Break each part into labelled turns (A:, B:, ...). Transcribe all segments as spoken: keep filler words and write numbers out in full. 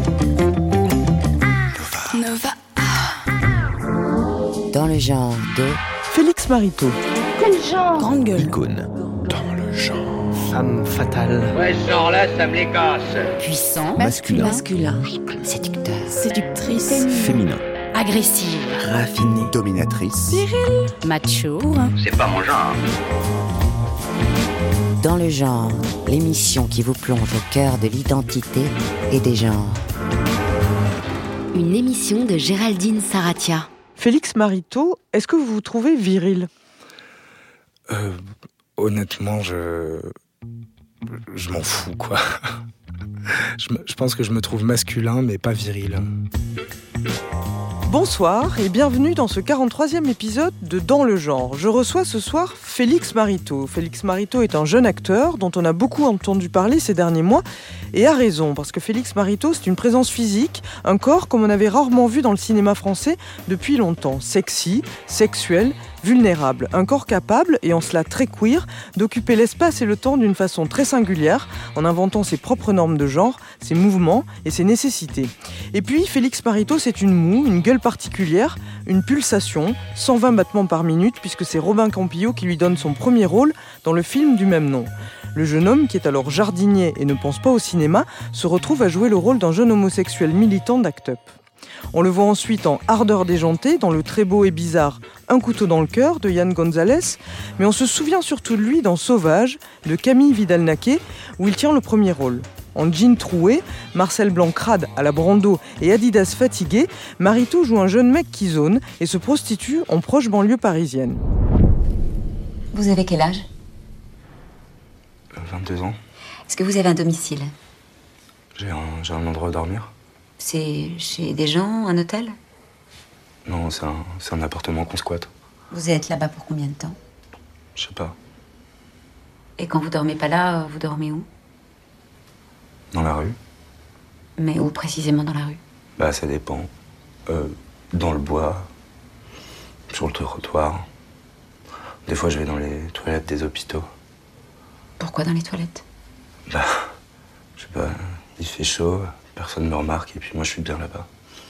A: Nova. Dans le genre de
B: Félix Marito.
C: Quel genre?
A: Grande gueule.
D: Icône.
E: Dans le genre.
B: Femme fatale.
F: Ouais, ce genre-là, ça me les casse.
A: Puissant.
D: Masculin.
A: Masculin. Séducteur. Séductrice.
D: Féminin.
A: Agressive.
D: Raffiné.
E: Dominatrice.
A: Macho.
F: C'est pas mon genre.
A: Dans le genre, l'émission qui vous plonge au cœur de l'identité et des genres.
G: Une émission de Géraldine Saratia.
B: Félix Marito, est-ce que vous vous trouvez viril?
E: Euh, honnêtement, je... Je m'en fous, quoi. je, me... je pense que je me trouve masculin, mais pas viril.
B: Bonsoir et bienvenue dans ce quarante-troisième épisode de Dans le genre. Je reçois ce soir Félix Marito. Félix Marito est un jeune acteur dont on a beaucoup entendu parler ces derniers mois et a raison, parce que Félix Marito, c'est une présence physique, un corps comme on avait rarement vu dans le cinéma français depuis longtemps. Sexy, sexuel, vulnérable. Un corps capable, et en cela très queer, d'occuper l'espace et le temps d'une façon très singulière, en inventant ses propres normes de genre, ses mouvements et ses nécessités. Et puis, Félix Marito, c'est une moue, une gueule particulière, une pulsation, cent vingt battements par minute, puisque c'est Robin Campillo qui lui donne son premier rôle dans le film du même nom. Le jeune homme, qui est alors jardinier et ne pense pas au cinéma, se retrouve à jouer le rôle d'un jeune homosexuel militant d'Act Up. On le voit ensuite en Ardeur déjantée, dans le très beau et bizarre Un couteau dans le cœur de Yann Gonzalez, mais on se souvient surtout de lui dans Sauvage de Camille Vidal-Naquet, où il tient le premier rôle. En jean troué, Marcel Blanc crade à la Brando et Adidas fatigué, Marito joue un jeune mec qui zone et se prostitue en proche banlieue parisienne.
G: Vous avez quel âge?
E: vingt-deux ans.
G: Est-ce que vous avez un domicile?
E: J'ai un, j'ai un endroit où dormir.
G: C'est chez des gens, un hôtel?
E: Non, c'est un, c'est un appartement qu'on squatte.
G: Vous êtes là-bas pour combien de temps?
E: Je sais pas.
G: Et quand vous dormez pas là, vous dormez où?
E: Dans la rue?
G: Mais où précisément dans la rue?
E: Bah, ça dépend. Euh, dans le bois. Sur le trottoir. Des fois, je vais dans les toilettes des hôpitaux.
G: Pourquoi dans les toilettes?
E: Bah, je sais pas, il fait chaud, personne me remarque, et puis moi je suis bien là-bas.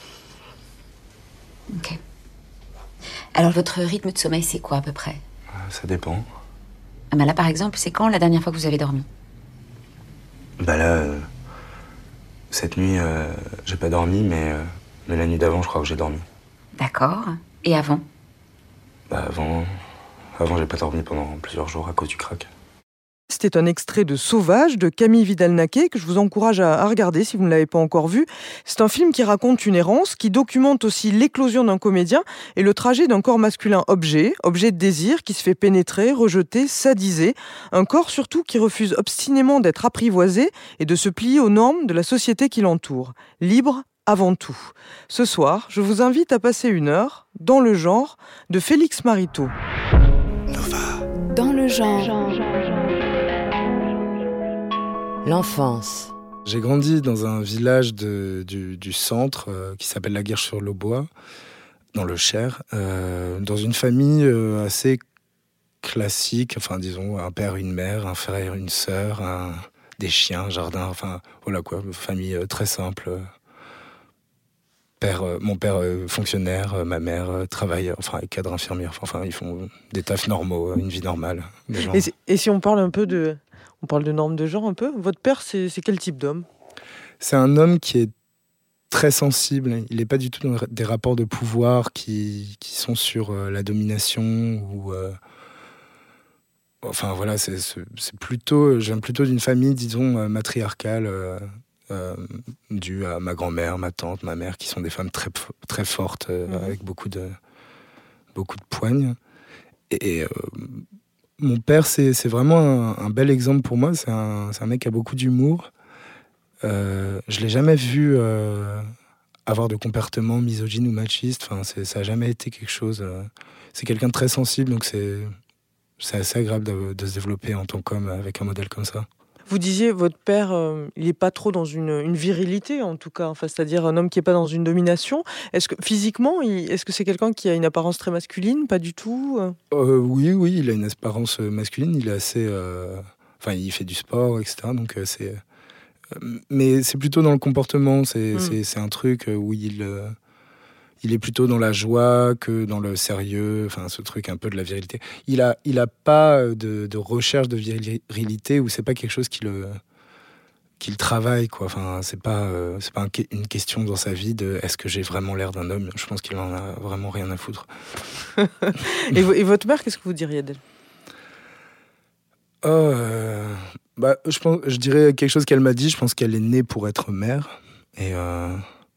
G: Ok. Alors votre rythme de sommeil, c'est quoi à peu près?
E: Euh, ça dépend.
G: Ah bah là par exemple, c'est quand la dernière fois que vous avez dormi?
E: Bah là, euh, cette nuit, euh, j'ai pas dormi, mais, euh, mais la nuit d'avant, je crois que j'ai dormi.
G: D'accord. Et avant?
E: Bah avant, avant j'ai pas dormi pendant plusieurs jours à cause du crack.
B: C'était un extrait de Sauvage de Camille Vidal-Naquet que je vous encourage à regarder si vous ne l'avez pas encore vu. C'est un film qui raconte une errance, qui documente aussi l'éclosion d'un comédien et le trajet d'un corps masculin objet, objet de désir qui se fait pénétrer, rejeter, sadiser. Un corps surtout qui refuse obstinément d'être apprivoisé et de se plier aux normes de la société qui l'entoure. Libre avant tout. Ce soir, je vous invite à passer une heure dans le genre de Félix Marito.
E: Nova.
A: Dans le genre. L'enfance.
E: J'ai grandi dans un village de, du, du centre euh, qui s'appelle la Guerche-sur-l'Aubois, dans le Cher, euh, dans une famille euh, assez classique, enfin disons un père, une mère, un frère, une sœur, un, des chiens, un jardin, enfin voilà quoi, une famille euh, très simple. Père, euh, mon père euh, fonctionnaire, euh, ma mère euh, travaille, euh, enfin cadre infirmière, enfin ils font des tafs normaux, euh, une vie normale. Des gens...
B: Et, et si on parle un peu de... On parle de normes de genre un peu. Votre père, c'est, c'est quel type d'homme?
E: C'est un homme qui est très sensible. Il n'est pas du tout dans des rapports de pouvoir qui, qui sont sur euh, la domination ou... Euh... Enfin voilà, c'est, c'est, c'est plutôt... J'aime plutôt d'une famille, disons, euh, matriarcale, euh, euh, due à ma grand-mère, ma tante, ma mère, qui sont des femmes très, très fortes, euh, mmh. avec beaucoup de, beaucoup de poigne. Et... et euh, mon père, c'est, c'est vraiment un, un bel exemple pour moi. C'est un, c'est un mec qui a beaucoup d'humour. Euh, je ne l'ai jamais vu euh, avoir de comportement misogyne ou machiste. Enfin, c'est, ça n'a jamais été quelque chose... Euh, c'est quelqu'un de très sensible, donc c'est, c'est assez agréable de, de se développer en tant qu'homme avec un modèle comme ça.
B: Vous disiez, votre père, euh, il n'est pas trop dans une, une virilité, en tout cas. Enfin, c'est-à-dire un homme qui n'est pas dans une domination. Est-ce que, physiquement, il, est-ce que c'est quelqu'un qui a une apparence très masculine? Pas du tout
E: euh, Oui, oui, il a une apparence masculine. Il est assez... Euh, enfin, il fait du sport, et cetera. Donc, euh, c'est... mais c'est plutôt dans le comportement. C'est,
B: Mm.
E: c'est, c'est un truc où il, euh, il est plutôt dans la joie que dans le sérieux. Enfin, ce truc un peu de la virilité. Il a, il a pas de, de recherche de virilité ou c'est pas quelque chose qui le, qui le travaille, quoi. Enfin, c'est pas, euh, c'est pas un, une question dans sa vie de est-ce que j'ai vraiment l'air d'un homme. Je pense qu'il en a vraiment rien à foutre.
B: et, v- et votre mère, qu'est-ce que vous diriez d'elle?
E: Oh, euh, bah, je, pense, je dirais quelque chose qu'elle m'a dit. Je pense qu'elle est née pour être mère. Et, euh,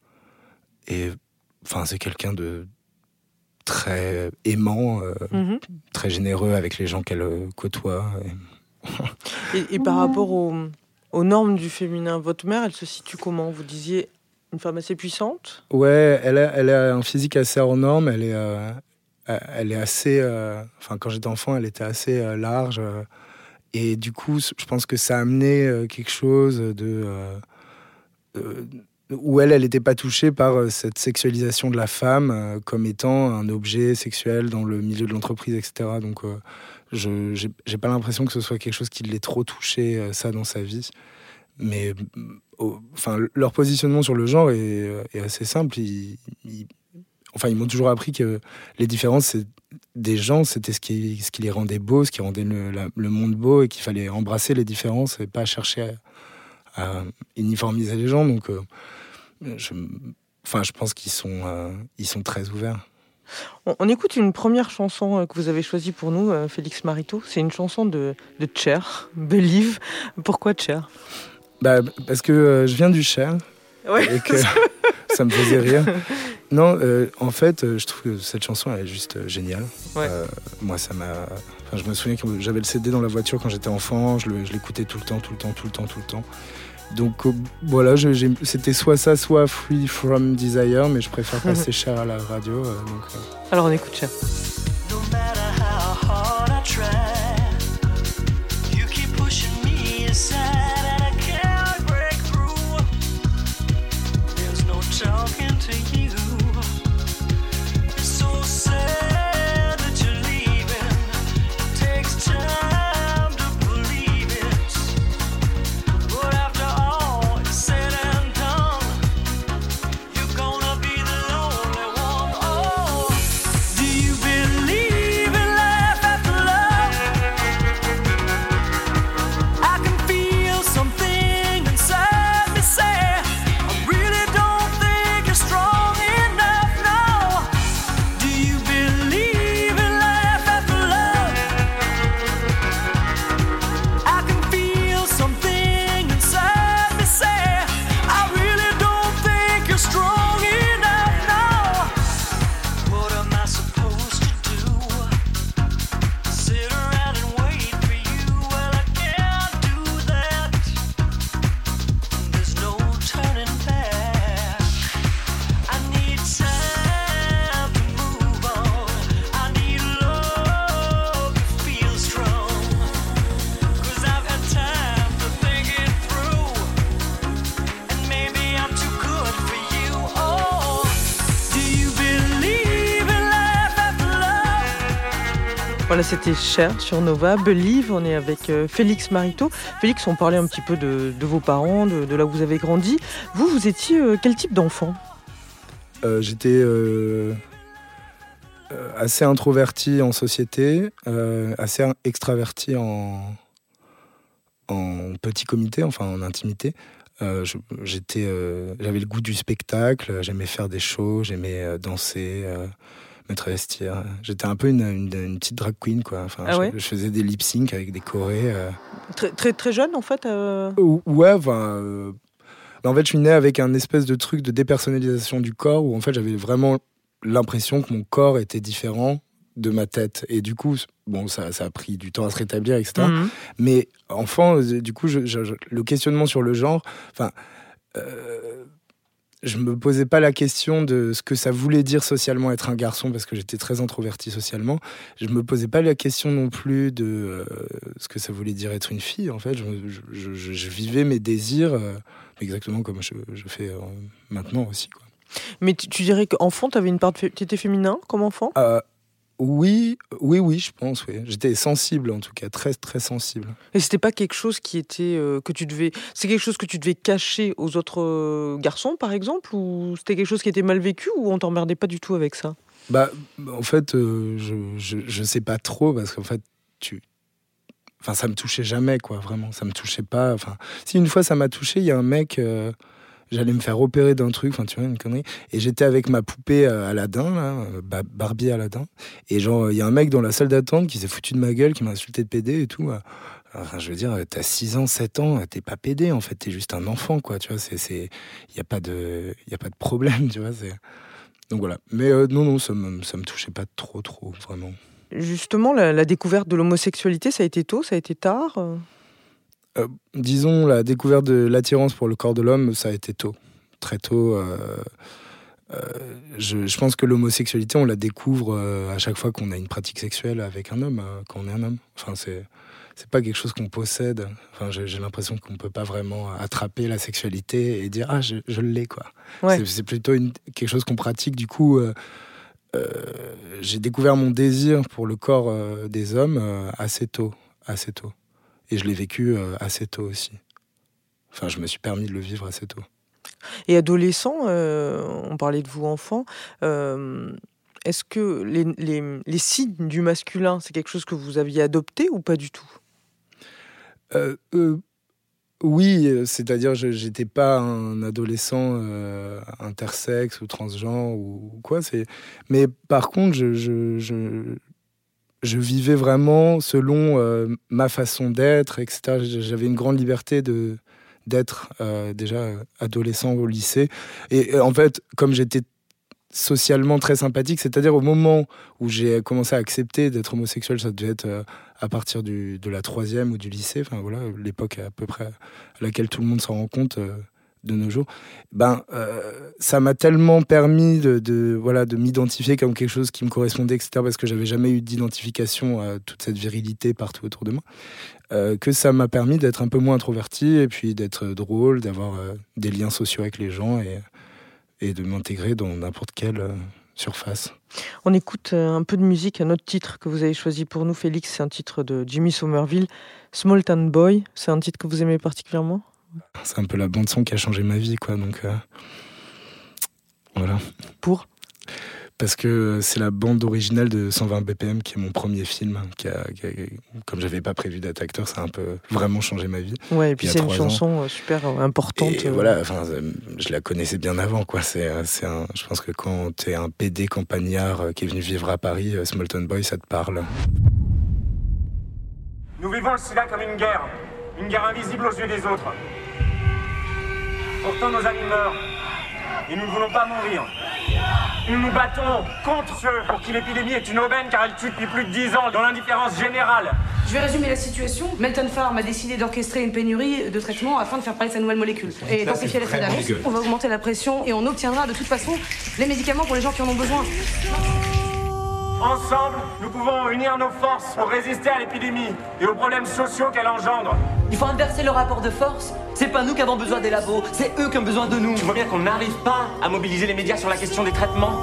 E: et enfin, c'est quelqu'un de très aimant, euh,
B: Mm-hmm.
E: très généreux avec les gens qu'elle euh, côtoie. Et...
B: et, et par rapport aux, aux normes du féminin, votre mère, elle se situe comment? Vous disiez une femme assez puissante?
E: Ouais, elle a, elle a un physique assez hors norme. Elle est, euh, elle est assez... Euh, enfin, quand j'étais enfant, elle était assez euh, large. Euh, Et du coup, je pense que ça a amené euh, quelque chose de... Euh, euh, où elle, elle n'était pas touchée par euh, cette sexualisation de la femme euh, comme étant un objet sexuel dans le milieu de l'entreprise, et cetera. Donc, euh, je j'ai, j'ai pas l'impression que ce soit quelque chose qui l'ait trop touché, euh, ça, dans sa vie. Mais euh, enfin, leur positionnement sur le genre est, est assez simple. Ils, ils, enfin, ils m'ont toujours appris que les différences, c'est des gens, c'était ce qui, ce qui les rendait beaux, ce qui rendait le, la, le monde beau, et qu'il fallait embrasser les différences et pas chercher à, à uniformiser les gens. Donc, euh, je, enfin, je pense qu'ils sont, euh, ils sont très ouverts.
B: On, on écoute une première chanson euh, que vous avez choisie pour nous, euh, Félix Marito. C'est une chanson de, de Cher, Believe. Pourquoi Cher?
E: Bah, parce que euh, je viens du Cher.
B: Ouais.
E: Et que ça me faisait rire. Non, euh, en fait, euh, je trouve que cette chanson elle est juste euh, géniale.
B: Ouais.
E: Euh, moi, ça m'a. Enfin, je me souviens que j'avais le C D dans la voiture quand j'étais enfant. Je, le, je l'écoutais tout le temps, tout le temps, tout le temps, tout le temps. Donc euh, voilà, je, j'ai... c'était soit ça, soit Free From Desire, mais je préfère passer Cher à la radio. Euh, donc, euh...
B: Alors on écoute Cher.
C: No matter how hard I try, you keep pushing me aside and I can't break through. There's no talking to you. It's so sad that you're leaving. It takes time to believe it. But after all is said and done, you're gonna be the lonely one. Oh, do you believe in life after love? I can feel something inside me say, I really don't think you're strong enough, no. Do you believe in life after love? I can feel something inside me say, I really don't think you're strong enough, no. What am I supposed to do? Sit around and wait for you? Well, I can't do that. There's no turning back. I need time to move on. I need love to feel strong. 'Cause I've had time to think it through. And maybe I'm too good for you. Oh, do you believe in life after love?
B: Voilà, c'était Cher sur Nova. Believe, on est avec euh, Félix Marito. Félix, on parlait un petit peu de, de vos parents, de, de là où vous avez grandi. Vous, vous étiez euh, quel type d'enfant?
E: Euh, j'étais euh, euh, assez introverti en société, euh, assez extraverti en, en petit comité, enfin en intimité. Euh, je- j'étais, euh, j'avais le goût du spectacle, j'aimais faire des shows, j'aimais euh, danser, euh, me travestir. J'étais un peu une, une, une petite drag queen, quoi. Enfin,
B: Ah
E: je,
B: ouais
E: je faisais des lip sync avec des chorés. Euh.
B: Très, très, très jeune, en fait euh...
E: Ou- Ouais, enfin. euh, bah, en fait, je suis né avec un espèce de truc de dépersonnalisation du corps où en fait j'avais vraiment l'impression que mon corps était différent de ma tête. Et du coup, bon, ça, ça a pris du temps à se rétablir, et cetera.
B: Mhm.
E: Mais enfant, euh, du coup, je, je- je- le questionnement sur le genre, enfin, euh, je me posais pas la question de ce que ça voulait dire socialement être un garçon parce que j'étais très introverti socialement. Je me posais pas la question non plus de euh, ce que ça voulait dire être une fille. En fait, je, je- je- je vivais mes désirs euh, exactement comme je, je fais euh, maintenant aussi, quoi.
B: Mais tu, tu dirais qu'enfant, tu avais une part de... fé- t'étais féminin comme enfant?
E: Euh, Oui, oui, oui, je pense, oui. J'étais sensible, en tout cas, très, très sensible.
B: Et c'était pas quelque chose qui était euh, que tu devais, c'est quelque chose que tu devais cacher aux autres euh, garçons, par exemple, ou c'était quelque chose qui était mal vécu, ou on t'emmerdait pas du tout avec ça?
E: Bah, en fait, euh, je, je, je sais pas trop, parce qu'en fait, tu... Enfin, ça me touchait jamais, quoi, vraiment. Ça me touchait pas. Enfin, si une fois ça m'a touché, il y a un mec... Euh... J'allais me faire opérer d'un truc, enfin tu vois, une connerie. Et j'étais avec ma poupée euh, Aladdin, là, bah, Barbie Aladdin. Et genre, il y a un mec dans la salle d'attente qui s'est foutu de ma gueule, qui m'a insulté de pédé et tout. Enfin, je veux dire, t'as six ans, sept ans, t'es pas pédé, en fait, t'es juste un enfant, quoi, tu vois. C'est, c'est... Y a pas de, y a pas de problème, tu vois. C'est... Donc voilà. Mais euh, non, non, ça me, ça me touchait pas trop, trop, vraiment.
B: Justement, la, la découverte de l'homosexualité, ça a été tôt, ça a été tard euh...
E: Euh, disons, la découverte de l'attirance pour le corps de l'homme, ça a été tôt. Très tôt. Euh, euh, je, je pense que l'homosexualité, on la découvre euh, à chaque fois qu'on a une pratique sexuelle avec un homme, euh, quand on est un homme. Enfin, c'est, c'est pas quelque chose qu'on possède. Enfin, j'ai, j'ai l'impression qu'on peut pas vraiment attraper la sexualité et dire « Ah, je, je l'ai, quoi ouais. ». C'est, c'est plutôt une, quelque chose qu'on pratique. Du coup, euh, euh, j'ai découvert mon désir pour le corps euh, des hommes euh, assez tôt. Assez tôt. Et je l'ai vécu euh, assez tôt aussi. Enfin, je me suis permis de le vivre assez tôt.
B: Et adolescent, euh, on parlait de vous enfant, euh, est-ce que les, les, les signes du masculin, c'est quelque chose que vous aviez adopté ou pas du tout ?
E: euh, euh, Oui, c'est-à-dire je j'étais pas un adolescent euh, intersexe ou transgenre ou quoi. C'est... Mais par contre, je... je, je... je vivais vraiment selon euh, ma façon d'être, et cetera. J'avais une grande liberté de, d'être euh, déjà adolescent au lycée. Et, et en fait, comme j'étais socialement très sympathique, c'est-à-dire au moment où j'ai commencé à accepter d'être homosexuel, ça devait être euh, à partir du, de la troisième ou du lycée, enfin voilà, l'époque à peu près à laquelle tout le monde s'en rend compte euh, de nos jours, ben, euh, ça m'a tellement permis de, de, voilà, de m'identifier comme quelque chose qui me correspondait, et cetera, parce que j'avais jamais eu d'identification à toute cette virilité partout autour de moi, euh, que ça m'a permis d'être un peu moins introverti et puis d'être drôle, d'avoir euh, des liens sociaux avec les gens et, et de m'intégrer dans n'importe quelle euh, surface.
B: On écoute un peu de musique, un autre titre que vous avez choisi pour nous, Félix, c'est un titre de Jimmy Somerville, Small Town Boy, c'est un titre que vous aimez particulièrement ?
E: C'est un peu la bande-son qui a changé ma vie, quoi. Donc, euh, voilà.
B: Pour ?
E: Parce que c'est la bande originale de cent vingt B P M, qui est mon premier film. Qui a, qui a, comme j'avais pas prévu d'être acteur, ça a un peu vraiment changé ma vie.
B: Ouais, et puis c'est une chanson ans. super importante.
E: Et euh... voilà, enfin, je la connaissais bien avant, quoi. C'est, c'est un, je pense que quand t'es un P D campagnard qui est venu vivre à Paris, Small Town Boy, ça te parle.
D: Nous vivons le sida comme une guerre. Une guerre invisible aux yeux des autres. Pourtant nos amis meurent. Et nous ne voulons pas mourir. Nous nous battons contre ceux pour qui l'épidémie est une aubaine car elle tue depuis plus de dix ans dans l'indifférence générale.
H: Je vais résumer la situation. Melton Farm a décidé d'orchestrer une pénurie de traitements afin de faire parler de sa nouvelle molécule. Et d'amplifier l'effet d'annonce. On va augmenter la pression et on obtiendra de toute façon les médicaments pour les gens qui en ont besoin.
D: Ensemble, nous pouvons unir nos forces pour résister à l'épidémie et aux problèmes sociaux qu'elle engendre.
I: Il faut inverser le rapport de force. C'est pas nous qui avons besoin des labos, c'est eux qui ont besoin de nous.
D: Tu vois bien qu'on n'arrive pas à mobiliser les médias sur la question des traitements.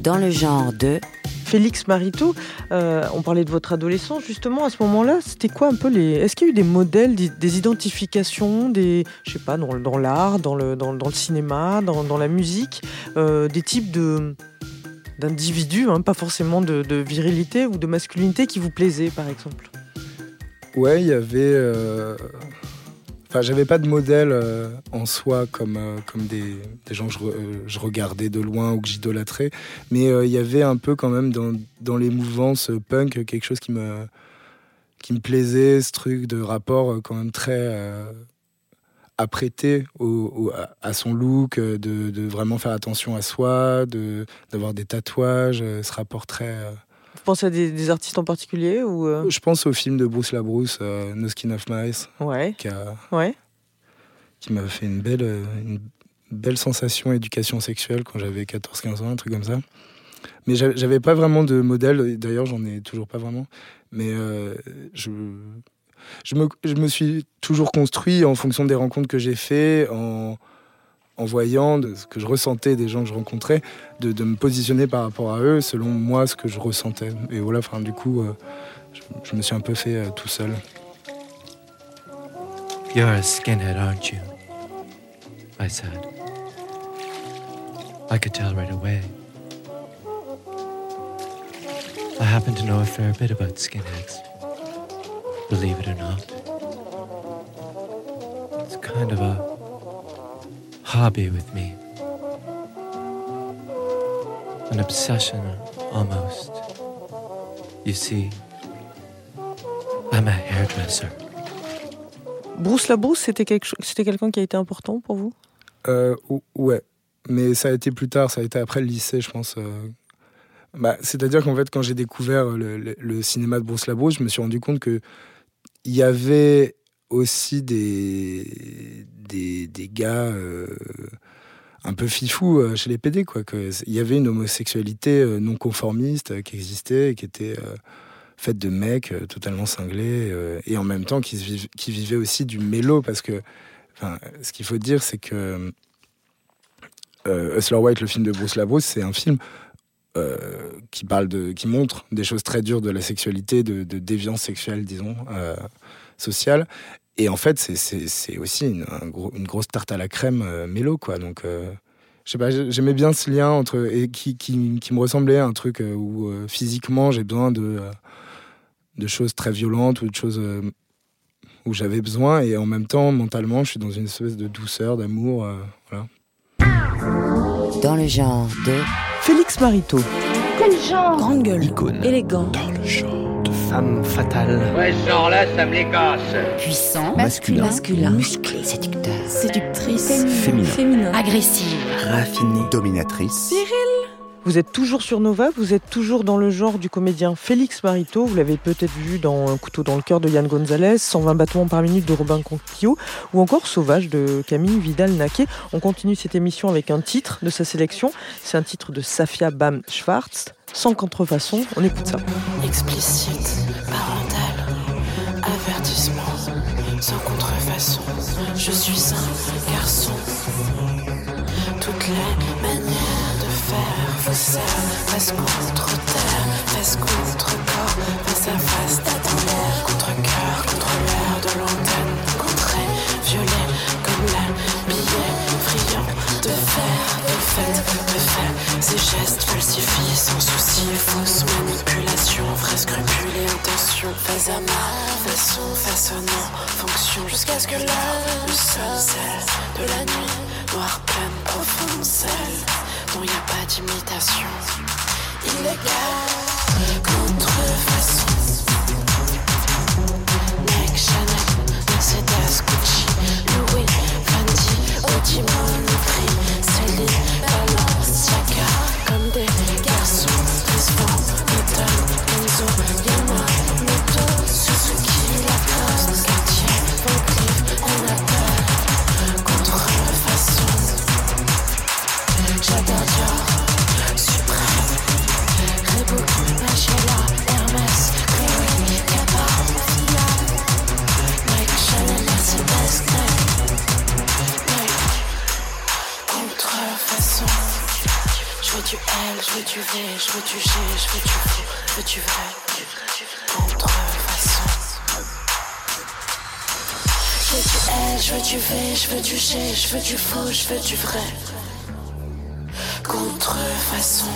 A: Dans le genre de...
B: Félix Marito, euh, on parlait de votre adolescence justement. À ce moment-là, c'était quoi un peu les... Est-ce qu'il y a eu des modèles, des, des identifications, des, je sais pas, dans, dans l'art, dans le, dans, dans le cinéma, dans, dans la musique, euh, des types de, d'individus, hein, pas forcément de, de virilité ou de masculinité qui vous plaisaient, par exemple?
E: Ouais, il y avait... Euh... Enfin, j'avais pas de modèle euh, en soi comme, euh, comme des, des gens que je, euh, je regardais de loin ou que j'idolâtrais, mais euh, il y avait un peu quand même dans, dans les mouvances punk quelque chose qui me, qui me plaisait, ce truc de rapport quand même très euh, apprêté au, au, à son look, de, de vraiment faire attention à soi, de, d'avoir des tatouages, ce rapport très... Euh...
B: Vous pensez à des, des artistes en particulier ou euh...
E: Je pense au film de Bruce LaBruce, euh, No Skin Off My Eyes,
B: ouais.
E: qui, a,
B: ouais.
E: qui m'a fait une belle, une belle sensation éducation sexuelle quand j'avais quatorze quinze ans, un truc comme ça. Mais j'avais pas vraiment de modèle, d'ailleurs j'en ai toujours pas vraiment, mais euh, je, je, me, je me suis toujours construit en fonction des rencontres que j'ai faites, en... en voyant de ce que je ressentais des gens que je rencontrais, de, de me positionner par rapport à eux selon moi ce que je ressentais. Et voilà, enfin, du coup, euh, je, je me suis un peu fait euh, tout seul.
J: You're a skinhead, aren't you? I said. I could tell right away. I happen to know a fair bit about skinheads. Believe it or not. It's kind of a hobby with me. An obsession, almost. You see, I'm a hairdresser.
B: Bruce LaBruce, c'était, quelque cho- c'était quelqu'un qui a été important pour vous?
E: euh, Ouais, mais ça a été plus tard, ça a été après le lycée, je pense. Euh... Bah, c'est-à-dire qu'en fait, quand j'ai découvert le, le, le cinéma de Bruce LaBruce, je me suis rendu compte qu'il y avait aussi des, des, des gars euh, un peu fifous euh, chez les P D, quoi. Que, il y avait une homosexualité euh, non conformiste euh, qui existait et qui était euh, faite de mecs euh, totalement cinglés euh, et en même temps qui, viv- qui vivaient aussi du mélo, parce que ce qu'il faut dire, c'est que euh, Hustler White, le film de Bruce LaBruce, c'est un film euh, qui, parle de, qui montre des choses très dures de la sexualité, de, de déviance sexuelle, disons, euh, sociale. Et en fait, c'est, c'est, c'est aussi une, un gros, une grosse tarte à la crème euh, mélo, quoi. Donc, euh, je sais pas, j'aimais bien ce lien entre, et qui, qui, qui me ressemblait à un truc euh, où euh, physiquement j'ai besoin de, euh, de choses très violentes ou de choses euh, où j'avais besoin, et en même temps, mentalement, je suis dans une espèce de douceur, d'amour. Euh, voilà.
A: Dans le genre de...
B: Félix Marito.
K: Quel genre?
L: Grande gueule.
K: Icône.
L: Élégant.
K: Dans le genre de femme fatale.
F: Ouais, ce genre-là, ça me les casse.
L: Puissant.
K: Masculin.
L: Masculin.
A: Musclé, séducteur.
L: Séductrice.
K: Féminin.
L: Féminin.
A: Agressive.
K: Raffiné.
M: Dominatrice.
L: Viril.
B: Vous êtes toujours sur Nova, vous êtes toujours dans le genre du comédien Félix Marito. Vous l'avez peut-être vu dans Un couteau dans le cœur de Yann Gonzalez, cent vingt battements par minute de Robin Conquillo, ou encore Sauvage de Camille Vidal-Naquet. On continue cette émission avec un titre de sa sélection. C'est un titre de Safia Bam Schwartz, Sans contrefaçon. On écoute ça.
N: Explicite, parental, avertissement, sans contrefaçon. Je suis un garçon. Toutes les manières de faire vous servent. Face contre terre, face contre corps, face à face d'attendre. Contre cœur, contre l'air de l'antenne. Contré, violet, comme l'air, billet, friand. De faire, de fait, de fait. Ces gestes falsifiés sans souci. Fausse manipulation, vrai scrupule et intention. Fais à ma façon, façonnant, fonction. Jusqu'à ce que l'heure, le seul sel de la nuit. Noire pleine, profonde, celle dont y a pas d'imitation. Illégal, contrefaçon. Mec, Chanel, Mercedes, Gucci, Louis, Fendi, Audi, Monoprix, Céline, Balenciaga. Comme des garçons, Desvent, Eton, Enzo, Yama, Moto, Suzuki, Lacoste, Cartier, Van Cleef, Anatole. Contrefaçon. J'adore Dior, suprême, veux du vrai, je veux du G, je veux du faux, je veux du vrai. Contrefaçon. Je veux du L, je veux du V, je veux du G, je veux du faux, je veux du vrai. Contrefaçon.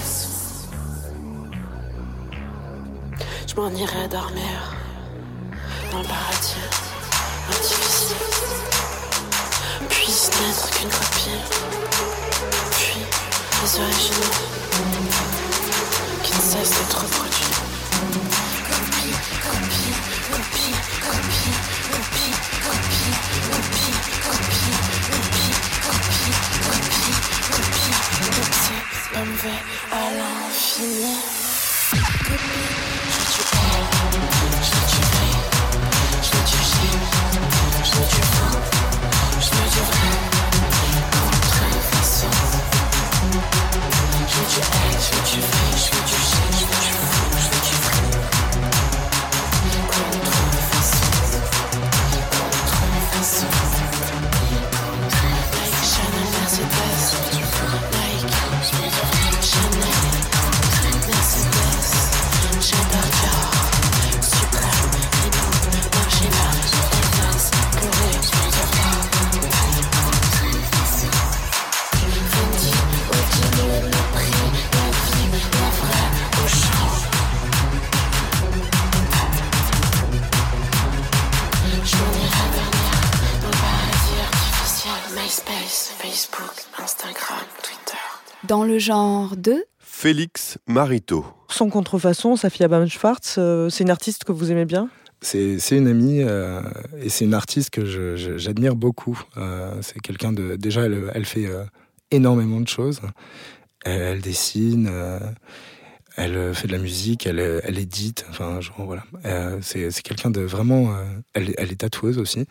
N: Je m'en irai dormir dans le paradis artificiel. Puisse n'être qu'une copie. Puis les originaux qui ne cessent d'être reproduits. Copie, copie, copie, copie, copie, copie, copie, copie, copie, copie, copie, copie. C'est M V à l'infini. Je veux du L, je veux du V, je veux du G, je veux du faux, je veux du vrai. Contrefaçon. Je veux du L, je veux du V, je veux du G, je veux du faux, je veux du vrai. Contrefaçon. Contrefaçon. Like Chanel, Mercedes, like Chanel, Mercedes, j'adore Dior, Suprême, Lino, Margiela, Elvis, Chloé, Fendi, Odile, le prix, la vie, la vraie, au champ. Je m'en irai venir dans le paradis artificiel. MySpace, Facebook, Instagram, Twitter.
L: Dans le genre de
M: Félix Marito.
B: Sans contrefaçon, Safia Bam-Schwartz, euh, c'est une artiste que vous aimez bien ?
E: C'est, c'est une amie euh, et c'est une artiste que je, je, j'admire beaucoup. Euh, c'est quelqu'un de... Déjà, elle, elle fait euh, énormément de choses. Elle, elle dessine, euh, elle fait de la musique, elle, elle édite. Enfin, genre, voilà. Euh, c'est, c'est quelqu'un de vraiment... Euh, elle, elle est tatoueuse aussi.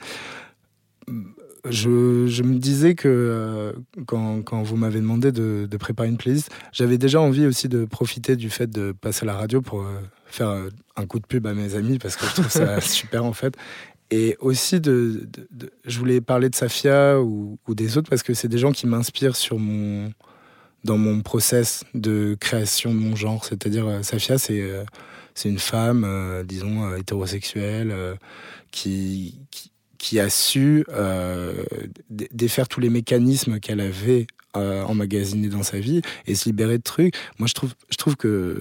E: Je, je me disais que euh, quand, quand vous m'avez demandé de, de préparer une playlist, j'avais déjà envie aussi de profiter du fait de passer à la radio pour euh, faire euh, un coup de pub à mes amis, parce que je trouve ça super en fait. Et aussi, de, de, de, je voulais parler de Safia ou, ou des autres, parce que c'est des gens qui m'inspirent sur mon, dans mon process de création de mon genre. C'est-à-dire, euh, Safia, c'est, euh, c'est une femme, euh, disons, euh, hétérosexuelle, euh, qui... qui qui a su euh, défaire tous les mécanismes qu'elle avait euh, emmagasinés dans sa vie et se libérer de trucs. Moi, je trouve, je trouve que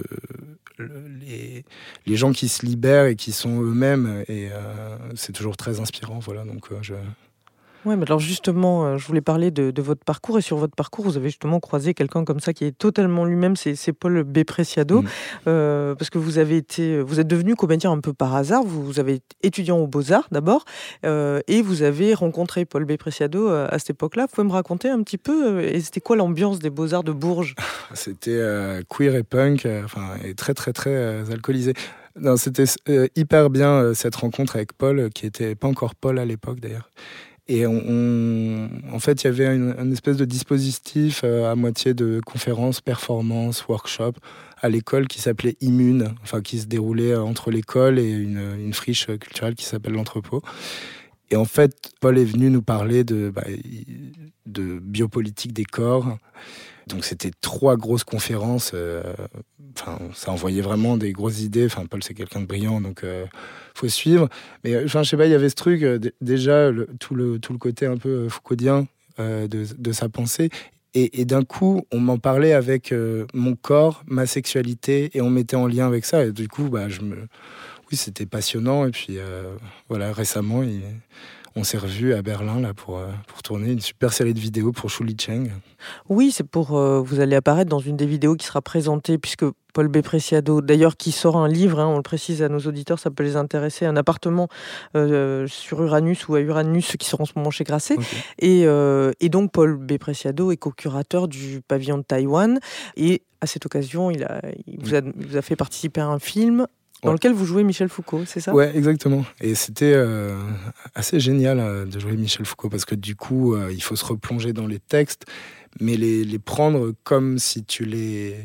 E: les, les gens qui se libèrent et qui sont eux-mêmes, et, euh, c'est toujours très inspirant. Voilà, donc euh, je...
B: Ouais, mais alors justement, euh, je voulais parler de, de votre parcours, et sur votre parcours, vous avez justement croisé quelqu'un comme ça qui est totalement lui-même, c'est, c'est Paul B. Preciado, mmh. euh, parce que vous avez été, vous êtes devenu comédien un peu par hasard, vous, vous avez été étudiant aux Beaux-Arts d'abord, euh, et vous avez rencontré Paul B. Preciado euh, à cette époque-là. Vous pouvez me raconter un petit peu, euh, et c'était quoi l'ambiance des Beaux-Arts de Bourges ?
E: C'était euh, queer et punk, euh, enfin, et très très très euh, alcoolisé. Non, c'était euh, hyper bien euh, cette rencontre avec Paul, qui était pas encore Paul à l'époque d'ailleurs. Et on, on, en fait, il y avait une, une espèce de dispositif euh, à moitié de conférences, performances, workshops à l'école qui s'appelait Immune, enfin qui se déroulait entre l'école et une, une friche culturelle qui s'appelle l'Entrepôt. Et en fait, Paul est venu nous parler de, bah, de biopolitique des corps. Donc c'était trois grosses conférences. Euh, enfin, ça envoyait vraiment des grosses idées. Enfin, Paul, c'est quelqu'un de brillant, donc euh, faut suivre. Mais enfin, je sais pas, il y avait ce truc euh, d- déjà le, tout le tout le côté un peu Foucaultien euh, de, de sa pensée. Et, et d'un coup, on m'en parlait avec euh, mon corps, ma sexualité, et on mettait en lien avec ça. Et du coup, bah, je me, oui, c'était passionnant. Et puis euh, voilà, récemment, il... on s'est revus à Berlin là, pour, euh, pour tourner une super série de vidéos pour Shu Li Cheng.
B: Oui, c'est pour... Euh, vous allez apparaître dans une des vidéos qui sera présentée, puisque Paul B. Preciado, d'ailleurs, qui sort un livre, hein, on le précise à nos auditeurs, ça peut les intéresser, un appartement euh, sur Uranus ou à Uranus, qui sort en ce moment chez Grasset. Okay. Et, euh, et donc, Paul B. Preciado est co-curateur du pavillon de Taïwan. Et à cette occasion, il, a, il, vous, a, il vous a fait participer à un film dans ouais. lequel vous jouez Michel Foucault, c'est ça ?
E: Ouais, exactement. Et c'était euh, assez génial euh, de jouer Michel Foucault, parce que du coup, euh, il faut se replonger dans les textes, mais les, les prendre comme si tu les...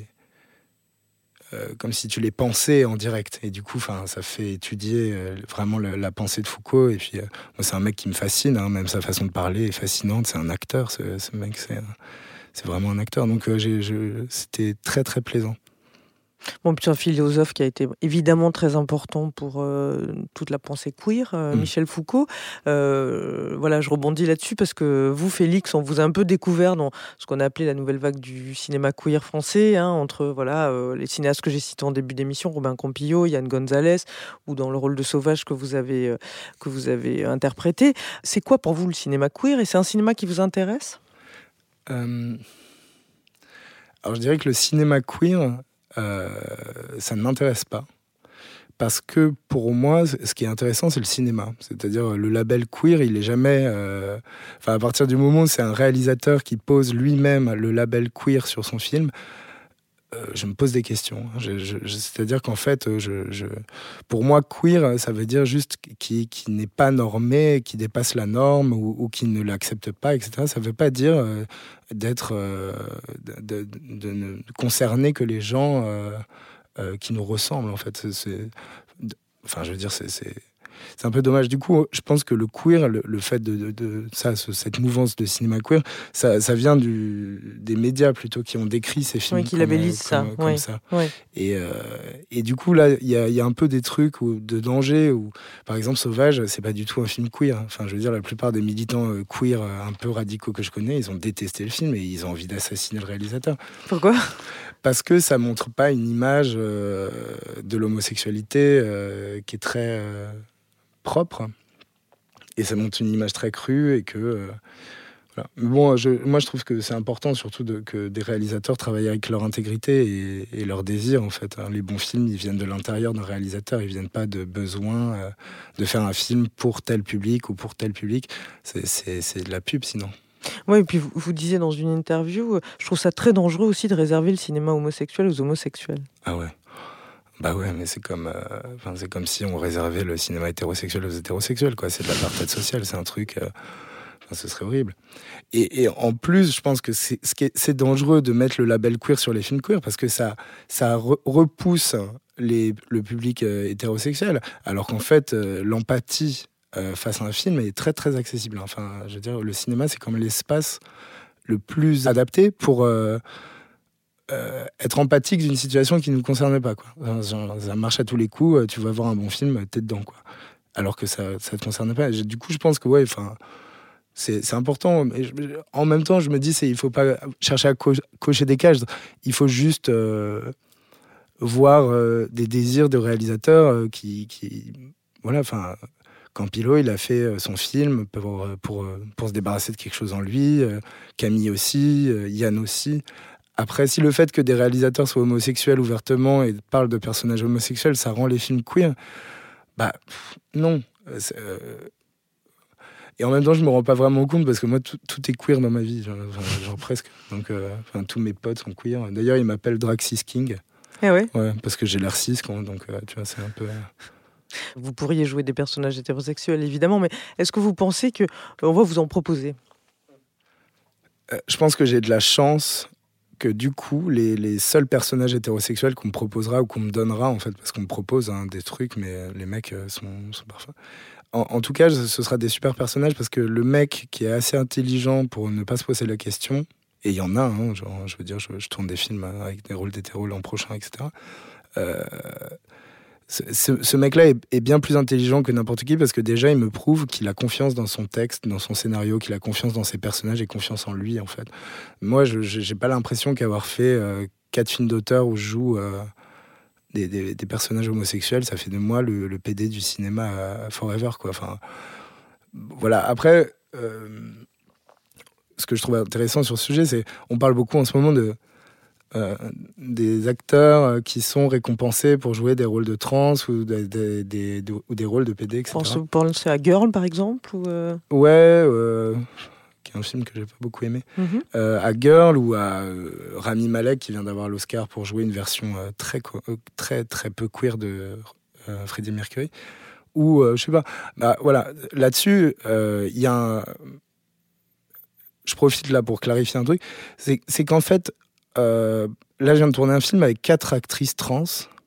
E: Euh, comme si tu les pensais en direct. Et du coup, ça fait étudier euh, vraiment le, la pensée de Foucault. Et puis, euh, moi, c'est un mec qui me fascine, hein, même sa façon de parler est fascinante. C'est un acteur, ce, ce mec. C'est, c'est vraiment un acteur. Donc euh, j'ai, je, c'était très très plaisant.
B: Bon, puis un philosophe qui a été évidemment très important pour euh, toute la pensée queer, euh, mmh. Michel Foucault. Euh, voilà, je rebondis là-dessus parce que vous, Félix, on vous a un peu découvert dans ce qu'on a appelé la nouvelle vague du cinéma queer français, hein, entre voilà euh, les cinéastes que j'ai cités en début d'émission, Robin Campillo, Yann Gonzalez, ou dans le rôle de Sauvage que vous avez, euh, que vous avez interprété. C'est quoi pour vous le cinéma queer et c'est un cinéma qui vous intéresse ?
E: euh... Alors je dirais que le cinéma queer... Euh, ça ne m'intéresse pas parce que pour moi ce qui est intéressant c'est le cinéma, c'est-à-dire le label queer il est jamais euh... enfin à partir du moment où c'est un réalisateur qui pose lui-même le label queer sur son film, euh, je me pose des questions. Je, je, c'est-à-dire qu'en fait je, je... pour moi queer ça veut dire juste qui, qui n'est pas normé, qui dépasse la norme ou, ou qui ne l'accepte pas, etc. Ça veut pas dire euh, d'être euh, de, de, de ne concerner que les gens euh, euh, qui nous ressemblent en fait. C'est, c'est, enfin je veux dire c'est, c'est, c'est un peu dommage. Du coup je pense que le queer, le, le fait de, de, de ça, ce, cette mouvance de cinéma queer, ça, ça vient du, des médias plutôt qui ont décrit ces films,
B: oui, qui labellisent ça,
E: comme, comme
B: oui.
E: ça.
B: Oui.
E: Et, euh, et du coup là il y a, y a un peu des trucs où, de danger où par exemple Sauvage c'est pas du tout un film queer. Enfin je veux dire la plupart des militants euh, queer euh, un peu radicaux que je connais ils ont détesté le film et ils ont envie d'assassiner le réalisateur.
B: Pourquoi ?
E: Parce que ça montre pas une image euh, de l'homosexualité euh, qui est très euh, propre et ça montre une image très crue et que euh, voilà. Mais bon, je, moi je trouve que c'est important surtout de, que des réalisateurs travaillent avec leur intégrité et, et leur désir en fait. Les bons films ils viennent de l'intérieur d'un réalisateur, ils viennent pas de besoin euh, de faire un film pour tel public ou pour tel public. C'est, c'est, c'est de la pub sinon.
B: Oui, et puis vous, vous disiez dans une interview, je trouve ça très dangereux aussi de réserver le cinéma homosexuel aux homosexuels.
E: Ah ouais. Bah ouais, mais c'est comme, euh, enfin, c'est comme si on réservait le cinéma hétérosexuel aux hétérosexuels, quoi. C'est de l'apartheid social, c'est un truc... Euh, enfin, ce serait horrible. Et, et en plus, je pense que c'est, c'est dangereux de mettre le label queer sur les films queer, parce que ça, ça re- repousse les, le public euh, hétérosexuel, alors qu'en fait, euh, l'empathie euh, face à un film est très, très accessible. Enfin, je veux dire, le cinéma, c'est comme l'espace le plus adapté pour... Euh, Euh, être empathique d'une situation qui ne nous concerne pas, quoi. Genre, ça marche à tous les coups, tu vas voir un bon film, t'es dedans, quoi. Alors que ça ne te concerne pas. Du coup, je pense que ouais, c'est, c'est important. Mais je, en même temps, je me dis il ne faut pas chercher à co- cocher des cases. Il faut juste euh, voir euh, des désirs de réalisateurs euh, qui, qui... Voilà, enfin... Campillo, il a fait son film pour, pour, pour se débarrasser de quelque chose en lui. Camille aussi, Yann aussi. Après, si le fait que des réalisateurs soient homosexuels ouvertement et parlent de personnages homosexuels, ça rend les films queer, bah non. Euh... Et en même temps, je me rends pas vraiment compte parce que moi, tout, tout est queer dans ma vie, genre, genre presque. Donc, euh, enfin, tous mes potes sont queer. D'ailleurs, ils m'appellent Drag Cis King.
B: Eh ouais.
E: Ouais, parce que j'ai l'air cis, donc euh, tu vois, c'est un peu.
B: Vous pourriez jouer des personnages hétérosexuels, évidemment, mais est-ce que vous pensez que on va vous en proposer ?
E: euh, Je pense que j'ai de la chance. Que du coup, les, les seuls personnages hétérosexuels qu'on me proposera ou qu'on me donnera, en fait, parce qu'on me propose hein, des trucs, mais les mecs euh, sont, sont parfaits. En, en tout cas, ce sera des super personnages parce que le mec qui est assez intelligent pour ne pas se poser la question, et il y en a, hein, genre, je veux dire, je, je tourne des films avec des rôles d'hétéro l'an prochain, et cetera. Euh, ce, ce, ce mec-là est, est bien plus intelligent que n'importe qui parce que déjà, il me prouve qu'il a confiance dans son texte, dans son scénario, qu'il a confiance dans ses personnages et confiance en lui, en fait. Moi, je j'ai pas l'impression qu'avoir fait euh, quatre films d'auteur où je joue euh, des, des, des personnages homosexuels, ça fait de moi le, le P D du cinéma euh, forever, quoi. Enfin, voilà. Après, euh, ce que je trouve intéressant sur ce sujet, c'est on parle beaucoup en ce moment de Euh, des acteurs qui sont récompensés pour jouer des rôles de trans ou des, des, des, des, ou des rôles de P D, et cetera.
B: Vous pensez à Girl, par exemple ou euh...
E: Ouais, euh, qui est un film que j'ai pas beaucoup aimé. Mm-hmm. Euh, à Girl ou à euh, Rami Malek, qui vient d'avoir l'Oscar pour jouer une version euh, très, très, très peu queer de euh, Freddie Mercury. Ou, euh, je sais pas, bah, voilà, là-dessus, il euh, y a un... Je profite là pour clarifier un truc. C'est, c'est qu'en fait, Euh, là, je viens de tourner un film avec quatre actrices trans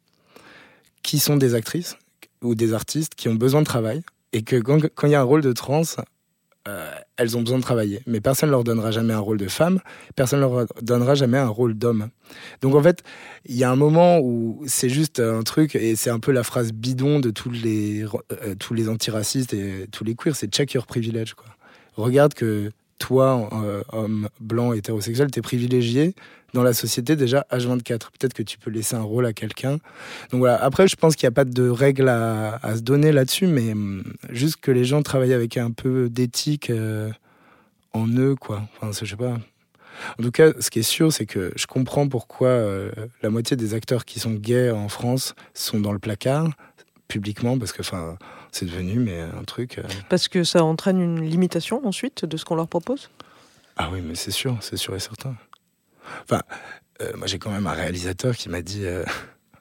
E: qui sont des actrices ou des artistes qui ont besoin de travail et que quand il y a un rôle de trans, euh, elles ont besoin de travailler. Mais personne ne leur donnera jamais un rôle de femme, personne ne leur donnera jamais un rôle d'homme. Donc en fait, il y a un moment où c'est juste un truc, et c'est un peu la phrase bidon de tous les, euh, tous les antiracistes et tous les queers, c'est « check your privilege ». Quoi. Regarde que toi, euh, homme blanc hétérosexuel, t'es privilégié dans la société déjà H vingt-quatre. Peut-être que tu peux laisser un rôle à quelqu'un. Donc voilà. Après, je pense qu'il n'y a pas de règles à, à se donner là-dessus, mais hum, juste que les gens travaillent avec un peu d'éthique euh, en eux, quoi. Enfin, je sais pas. En tout cas, ce qui est sûr, c'est que je comprends pourquoi euh, la moitié des acteurs qui sont gays en France sont dans le placard, publiquement, parce que, enfin, c'est devenu mais un truc... Euh...
B: Parce que ça entraîne une limitation, ensuite, de ce qu'on leur propose ?
E: Ah oui, mais c'est sûr, c'est sûr et certain. Enfin, euh, moi j'ai quand même un réalisateur qui m'a dit, euh,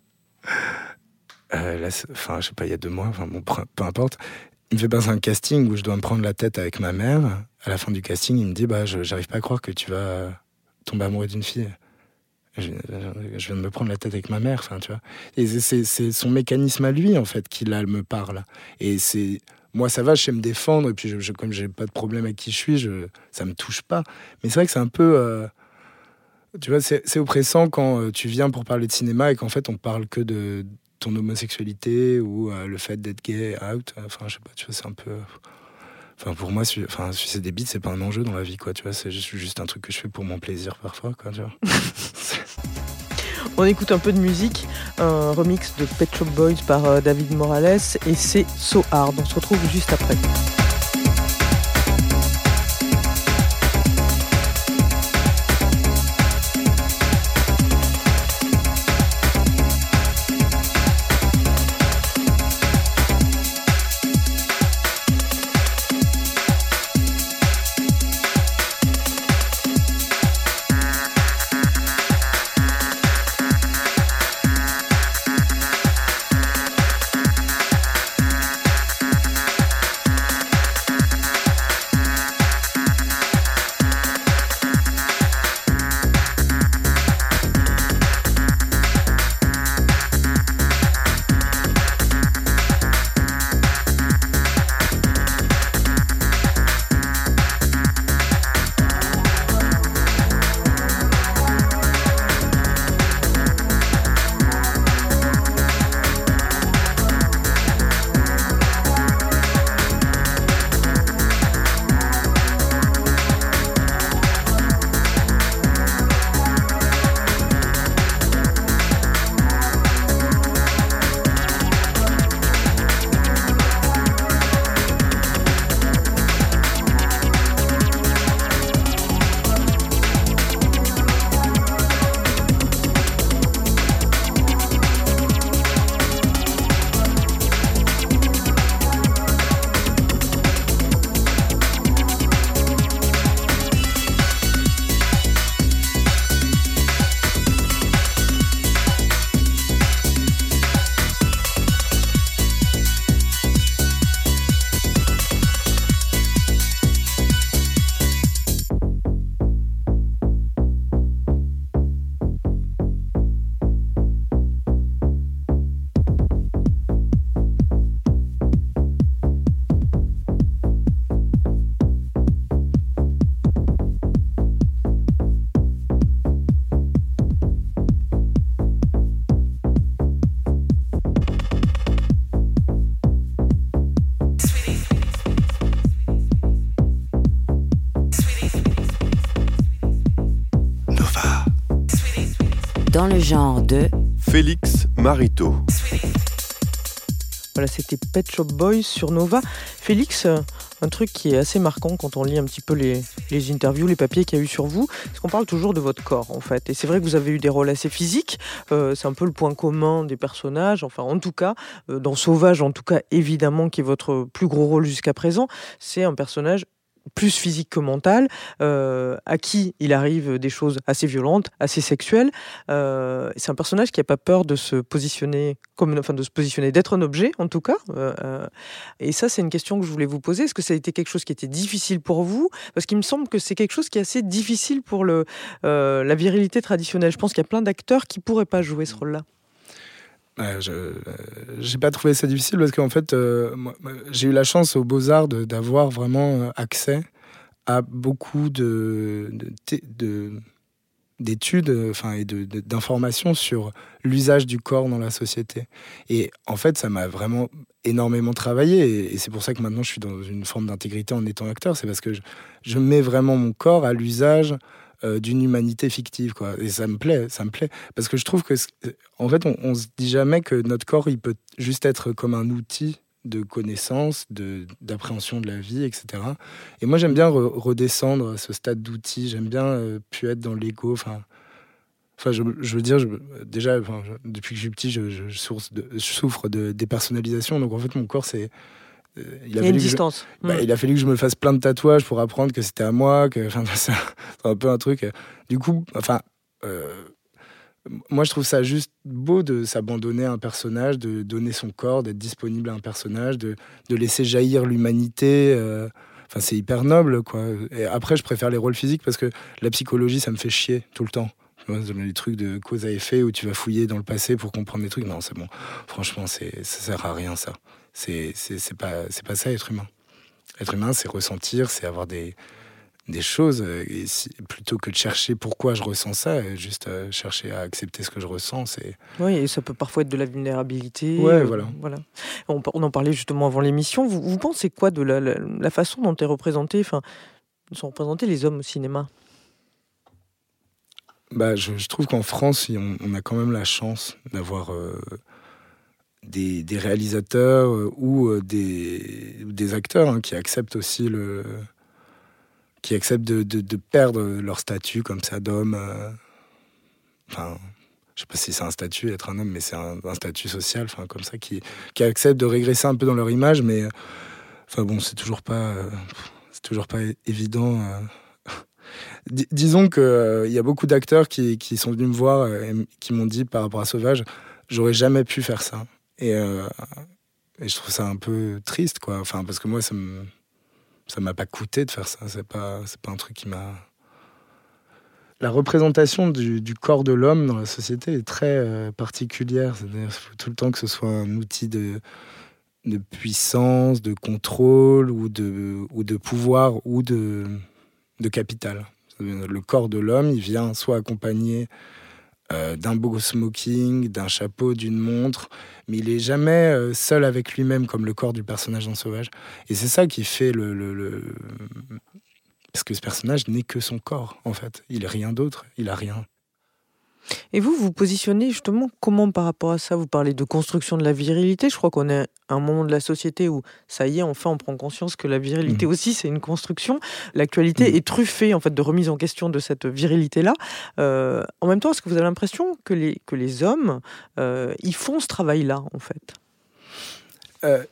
E: euh, là, enfin je sais pas, il y a deux mois, enfin bon, peu importe, il me fait passer un casting où je dois me prendre la tête avec ma mère. À la fin du casting, il me dit, bah je, j'arrive pas à croire que tu vas tomber amoureux d'une fille. Je, je viens de me prendre la tête avec ma mère, enfin tu vois. Et c'est, c'est son mécanisme à lui en fait qui là me parle. Et c'est moi ça va, je sais me défendre et puis je, je, comme j'ai pas de problème avec qui je suis, je, ça me touche pas. Mais c'est vrai que c'est un peu euh, tu vois, c'est, c'est oppressant quand euh, tu viens pour parler de cinéma et qu'en fait on parle que de ton homosexualité ou euh, le fait d'être gay, out. Enfin, je sais pas, tu vois, c'est un peu. Enfin, pour moi, su... enfin, sucer des bites, c'est pas un enjeu dans la vie, quoi. Tu vois, c'est juste, juste un truc que je fais pour mon plaisir parfois, quoi. Tu vois.
B: On écoute un peu de musique, un remix de Pet Shop Boys par euh, David Morales et c'est So Hard. On se retrouve juste après.
A: Dans le genre de
M: Félix Marito.
B: Voilà, c'était Pet Shop Boys sur Nova. Félix, un truc qui est assez marquant quand on lit un petit peu les, les interviews, les papiers qu'il y a eu sur vous, c'est qu'on parle toujours de votre corps, en fait. Et c'est vrai que vous avez eu des rôles assez physiques. Euh, c'est un peu le point commun des personnages. Enfin, en tout cas, euh, dans Sauvage, en tout cas, évidemment, qui est votre plus gros rôle jusqu'à présent, c'est un personnage plus physique que mental, euh, à qui il arrive des choses assez violentes, assez sexuelles. Euh, c'est un personnage qui n'a pas peur de se positionner, comme, enfin de se positionner, d'être un objet en tout cas. Euh, et ça, c'est une question que je voulais vous poser. Est-ce que ça a été quelque chose qui était difficile pour vous ? Parce qu'il me semble que c'est quelque chose qui est assez difficile pour le, euh, la virilité traditionnelle. Je pense qu'il y a plein d'acteurs qui ne pourraient pas jouer ce rôle-là.
E: Ouais, je euh, j'ai pas trouvé ça difficile parce qu'en fait, euh, moi, j'ai eu la chance aux Beaux-Arts de, d'avoir vraiment accès à beaucoup de, de, de, d'études enfin, et de, de, d'informations sur l'usage du corps dans la société. Et en fait, ça m'a vraiment énormément travaillé. Et, et c'est pour ça que maintenant, je suis dans une forme d'intégrité en étant acteur. C'est parce que je, je mets vraiment mon corps à l'usage Euh, d'une humanité fictive, quoi. Et ça me plaît, ça me plaît. Parce que je trouve que, en fait, on, on se dit jamais que notre corps, il peut juste être comme un outil de connaissance, de, d'appréhension de la vie, et cetera. Et moi, j'aime bien re- redescendre à ce stade d'outil. J'aime bien euh, plus être dans l'ego. Enfin, enfin, je, je veux dire, je, déjà, enfin, je, depuis que je suis petit, je, je, source de, je souffre de dépersonnalisation. Donc, en fait, mon corps, c'est
B: Il, il y a une distance.
E: Je, bah, mmh. Il a fallu que je me fasse plein de tatouages pour apprendre que c'était à moi, que, enfin, c'est un peu un truc. Du coup, enfin, euh, moi je trouve ça juste beau de s'abandonner à un personnage, de donner son corps, d'être disponible à un personnage, de, de laisser jaillir l'humanité. Euh, enfin, c'est hyper noble, quoi. Et après, je préfère les rôles physiques parce que la psychologie, ça me fait chier tout le temps. Les trucs de cause à effet où tu vas fouiller dans le passé pour comprendre des trucs. Non, c'est bon. Franchement, c'est, ça sert à rien, ça. C'est, c'est, c'est, pas, c'est pas ça, être humain. Être humain, c'est ressentir, c'est avoir des, des choses. Et si, plutôt que de chercher pourquoi je ressens ça, juste euh, chercher à accepter ce que je ressens. C'est...
B: Oui, et ça peut parfois être de la vulnérabilité.
E: Ouais,
B: euh,
E: voilà.
B: voilà. On, on en parlait justement avant l'émission. Vous, vous pensez quoi de la, la, la façon dont est représenté, enfin, sont représentés les hommes au cinéma ?
E: Bah, je, je trouve qu'en France, on, on a quand même la chance d'avoir euh, des, des réalisateurs euh, ou euh, des, des acteurs hein, qui acceptent aussi le, qui acceptent de, de, de perdre leur statut comme ça d'homme. Euh, enfin, je sais pas si c'est un statut être un homme, mais c'est un, un statut social, enfin comme ça, qui, qui acceptent de régresser un peu dans leur image, mais enfin bon, c'est toujours pas, euh, c'est toujours pas évident. Euh, Dis- disons qu'il euh, y a beaucoup d'acteurs qui, qui sont venus me voir et qui m'ont dit par rapport à Sauvage, j'aurais jamais pu faire ça. Et, euh, et je trouve ça un peu triste, quoi. Enfin, parce que moi, ça me, ça m'a pas coûté de faire ça. C'est pas, c'est pas un truc qui m'a. La représentation du, du corps de l'homme dans la société est très euh, particulière. C'est-à-dire qu'il faut tout le temps que ce soit un outil de, de puissance, de contrôle ou de, ou de pouvoir ou de. de capital. Le corps de l'homme, il vient soit accompagné euh, d'un beau smoking, d'un chapeau, d'une montre, mais il est jamais euh, seul avec lui-même comme le corps du personnage dans Sauvage. Et c'est ça qui fait le, le, le... Parce que ce personnage n'est que son corps, en fait. Il est rien d'autre, il a rien.
B: Et vous, vous positionnez justement comment par rapport à ça ? Vous parlez de construction de la virilité. Je crois qu'on est à un moment de la société où, ça y est, enfin, on prend conscience que la virilité mmh. aussi, c'est une construction. L'actualité mmh. est truffée, en fait, de remise en question de cette virilité-là. Euh, en même temps, est-ce que vous avez l'impression que les, que les hommes, euh, ils font ce travail-là, en fait ?
E: euh...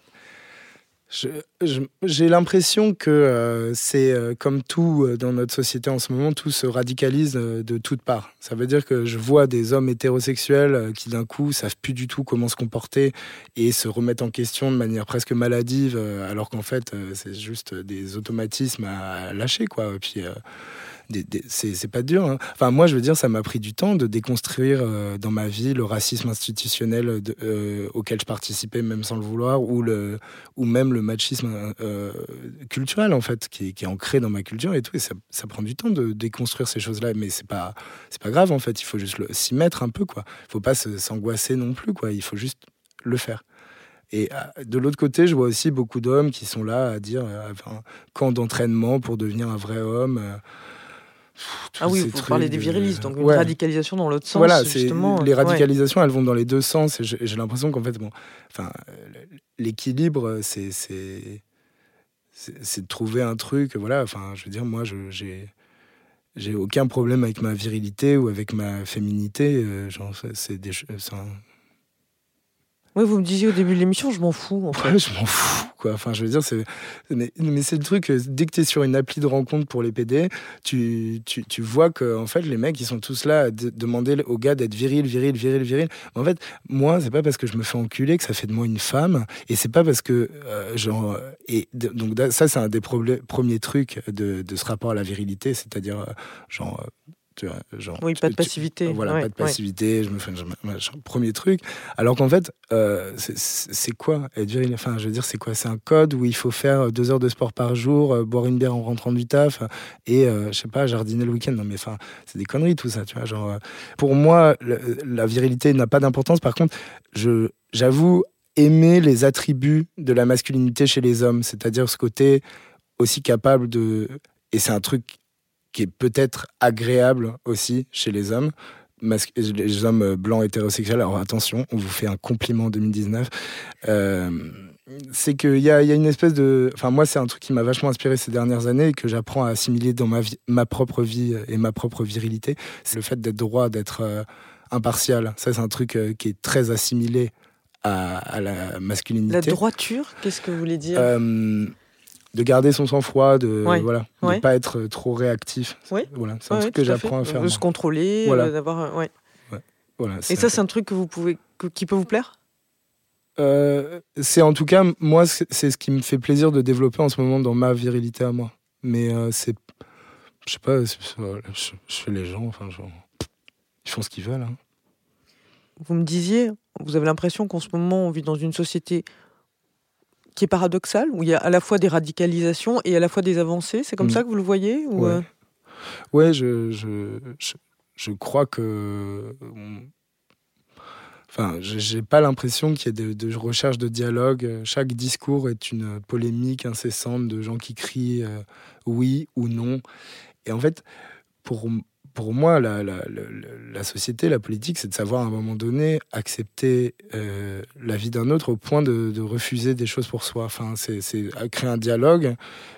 E: Je, je, j'ai l'impression que euh, c'est euh, comme tout euh, dans notre société en ce moment, tout se radicalise euh, de toutes parts. Ça veut dire que je vois des hommes hétérosexuels euh, qui d'un coup savent plus du tout comment se comporter et se remettent en question de manière presque maladive, euh, alors qu'en fait euh, c'est juste des automatismes à, à lâcher, quoi. Et puis euh, Des, des, c'est, c'est pas dur. Hein. Enfin, moi, je veux dire, ça m'a pris du temps de déconstruire euh, dans ma vie le racisme institutionnel de, euh, auquel je participais, même sans le vouloir, ou, le, ou même le machisme euh, culturel, en fait, qui, qui est ancré dans ma culture et tout. Et ça, ça prend du temps de déconstruire ces choses-là. Mais c'est pas, c'est pas grave, en fait. Il faut juste le, s'y mettre un peu, quoi. Il faut pas se, s'angoisser non plus, quoi. Il faut juste le faire. Et de l'autre côté, je vois aussi beaucoup d'hommes qui sont là à dire euh, enfin, camp d'entraînement pour devenir un vrai homme. Euh,
B: Ah oui, il faut parler des virilistes, donc une
E: ouais.
B: radicalisation dans l'autre sens.
E: Voilà,
B: justement.
E: les radicalisations,
B: ouais.
E: elles vont dans les deux sens. Et j'ai, j'ai l'impression qu'en fait, bon, enfin, l'équilibre, c'est, c'est, c'est, c'est de trouver un truc. Voilà, enfin, je veux dire, moi, je, j'ai, j'ai aucun problème avec ma virilité ou avec ma féminité. Euh, genre, c'est des, c'est un,
B: Oui, vous me disiez au début de l'émission, je m'en fous, en fait.
E: Ouais, je m'en fous, quoi. Enfin, je veux dire, c'est... Mais, mais c'est le truc, dès que t'es sur une appli de rencontre pour les P D, tu, tu, tu vois que, en fait, les mecs, ils sont tous là à d- demander aux gars d'être viril, viril, viril, viril. Mais en fait, moi, c'est pas parce que je me fais enculer que ça fait de moi une femme, et c'est pas parce que, euh, genre... Et de, donc, ça, c'est un des problè- premiers trucs de, de ce rapport à la virilité, c'est-à-dire, euh, genre... Tu vois, genre,
B: oui, pas de
E: tu,
B: passivité.
E: Tu, voilà,
B: ouais,
E: pas de passivité. Ouais. Je me fais un premier truc. Alors qu'en fait, euh, c'est, c'est quoi être viril? Enfin, je veux dire, c'est quoi? C'est un code où il faut faire deux heures de sport par jour, euh, boire une bière en rentrant du taf et, euh, je sais pas, jardiner le week-end. Non, mais enfin, c'est des conneries tout ça. Tu vois, genre, euh, pour moi, la, la virilité n'a pas d'importance. Par contre, je, j'avoue aimer les attributs de la masculinité chez les hommes, c'est-à-dire ce côté aussi capable de... Et c'est un truc qui est peut-être agréable aussi chez les hommes, mas- les hommes blancs hétérosexuels. Alors attention, on vous fait un compliment en deux mille dix-neuf. Euh, c'est qu'il y a, y a une espèce de... Enfin, moi, c'est un truc qui m'a vachement inspiré ces dernières années et que j'apprends à assimiler dans ma, vie, ma propre vie et ma propre virilité. C'est le fait d'être droit, d'être euh, impartial. Ça, c'est un truc euh, qui est très assimilé à, à la masculinité.
B: La droiture, qu'est-ce que vous voulez dire?
E: euh, De garder son sang-froid, de
B: ouais.
E: voilà, de
B: ouais.
E: pas être trop réactif.
B: Oui.
E: Voilà, c'est un
B: ouais,
E: truc
B: ouais,
E: que j'apprends à, à faire.
B: De se contrôler,
E: voilà.
B: d'avoir, ouais.
E: ouais. Voilà.
B: Et ça, c'est un truc que vous pouvez, que, qui peut vous plaire?
E: euh, C'est en tout cas moi, c'est, c'est ce qui me fait plaisir de développer en ce moment dans ma virilité à moi. Mais euh, c'est, je sais pas, c'est, voilà, je, je fais les gens, enfin, genre, ils font ce qu'ils veulent. Hein.
B: Vous me disiez, vous avez l'impression qu'en ce moment, on vit dans une société qui est paradoxale, où il y a à la fois des radicalisations et à la fois des avancées. C'est comme mmh. ça que vous le voyez ou
E: Ouais,
B: euh...
E: ouais je, je, je, je crois que... Enfin, j'ai pas l'impression qu'il y ait de, de recherche de dialogue. Chaque discours est une polémique incessante de gens qui crient euh, oui ou non. Et en fait, pour... Pour moi, la, la, la, la société, la politique, c'est de savoir à un moment donné accepter euh, la vie d'un autre au point de, de refuser des choses pour soi. Enfin, c'est, c'est créer un dialogue.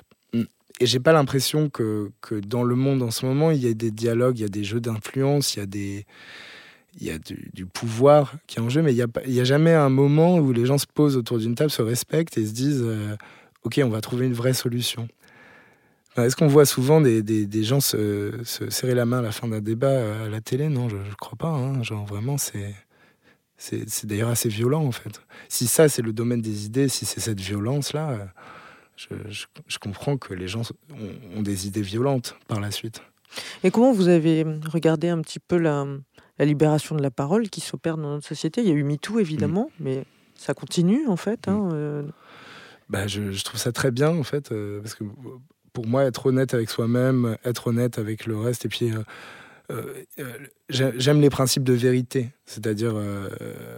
E: Et j'ai pas l'impression que, que dans le monde en ce moment, il y a des dialogues, il y a des jeux d'influence, il y a, des, il y a du, du pouvoir qui est en jeu, mais il n'y a, il y a jamais un moment où les gens se posent autour d'une table, se respectent et se disent euh, « Ok, on va trouver une vraie solution ». Est-ce qu'on voit souvent des, des, des gens se, se serrer la main à la fin d'un débat à la télé? Non, je ne crois pas. Hein. Genre, vraiment, c'est, c'est, c'est d'ailleurs assez violent, en fait. Si ça, c'est le domaine des idées, si c'est cette violence-là, je, je, je comprends que les gens ont, ont des idées violentes par la suite.
B: Et comment vous avez regardé un petit peu la, la libération de la parole qui s'opère dans notre société? Il y a eu MeToo, évidemment, mmh. mais ça continue, en fait. Mmh. Hein, euh...
E: bah, je, je trouve ça très bien, en fait, euh, parce que... Pour moi, être honnête avec soi-même, être honnête avec le reste. Et puis, euh, euh, j'aime les principes de vérité. C'est-à-dire, euh,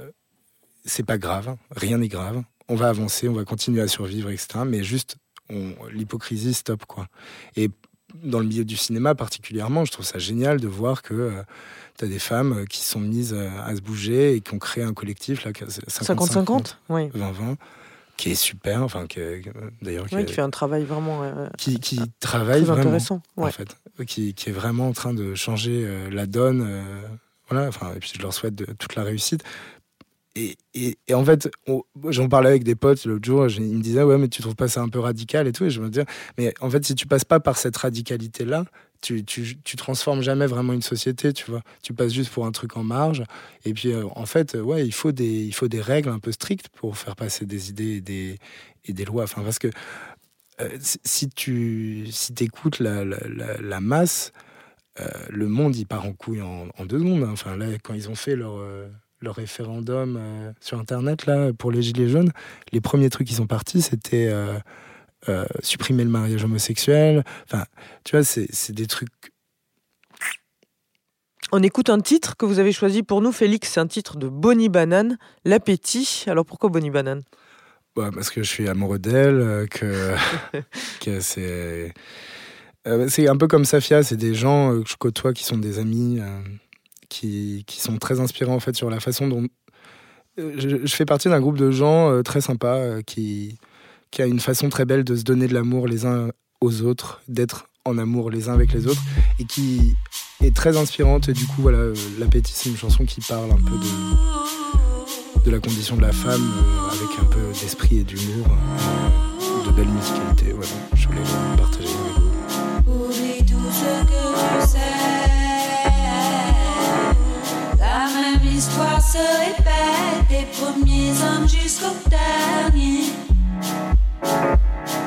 E: c'est pas grave, rien n'est grave. On va avancer, on va continuer à survivre, et cetera. Mais juste, on, l'hypocrisie, stop, quoi. Et dans le milieu du cinéma particulièrement, je trouve ça génial de voir que euh, t'as des femmes qui sont mises à se bouger et qui ont créé un collectif, là,
B: cinquante cinquante, oui.
E: vingt vingt. Qui est super, enfin, qui est, d'ailleurs...
B: Qui, oui, qui fait un travail vraiment... Euh,
E: qui, qui travaille
B: très
E: vraiment,
B: intéressant, ouais.
E: en fait. Qui, qui est vraiment en train de changer euh, la donne. Euh, voilà, enfin, et puis je leur souhaite de, toute la réussite. Et, et, et en fait, on, j'en parlais avec des potes l'autre jour, ils me disaient « Ouais, mais tu trouves pas ça un peu radical et tout ?» Et je me disais « Mais en fait, si tu passes pas par cette radicalité-là, tu, tu, tu transformes jamais vraiment une société, tu vois. Tu passes juste pour un truc en marge. Et puis, euh, en fait, ouais, il faut, des, il faut des règles un peu strictes pour faire passer des idées et des, et des lois. Enfin, parce que euh, si tu si t'écoutes la, la, la, la masse, euh, le monde, il part en couille en, en deux secondes. Hein. Enfin, là, quand ils ont fait leur... Euh, leur référendum euh, sur Internet là, pour les Gilets jaunes, les premiers trucs qui sont partis, c'était euh, euh, supprimer le mariage homosexuel. Enfin, tu vois, c'est, c'est des trucs...
B: On écoute un titre que vous avez choisi pour nous, Félix. C'est un titre de Bonnie Banane, L'appétit. Alors pourquoi Bonnie Banane?
E: Bah, parce que je suis amoureux d'elle, euh, que, que c'est... Euh, c'est un peu comme Safia, c'est des gens euh, que je côtoie qui sont des amis... Euh, Qui, qui sont très inspirants en fait sur la façon dont je, je fais partie d'un groupe de gens euh, très sympas euh, qui, qui a une façon très belle de se donner de l'amour les uns aux autres, d'être en amour les uns avec les autres et qui est très inspirante. Et du coup voilà, euh, L'appétit, c'est une chanson qui parle un peu de, de la condition de la femme euh, avec un peu d'esprit et d'humour, euh, de belle musicalité. Voilà, je voulais le partager avec vous.
N: Oublie tout ce que tu sais. L'histoire se répète des premiers hommes jusqu'au dernier.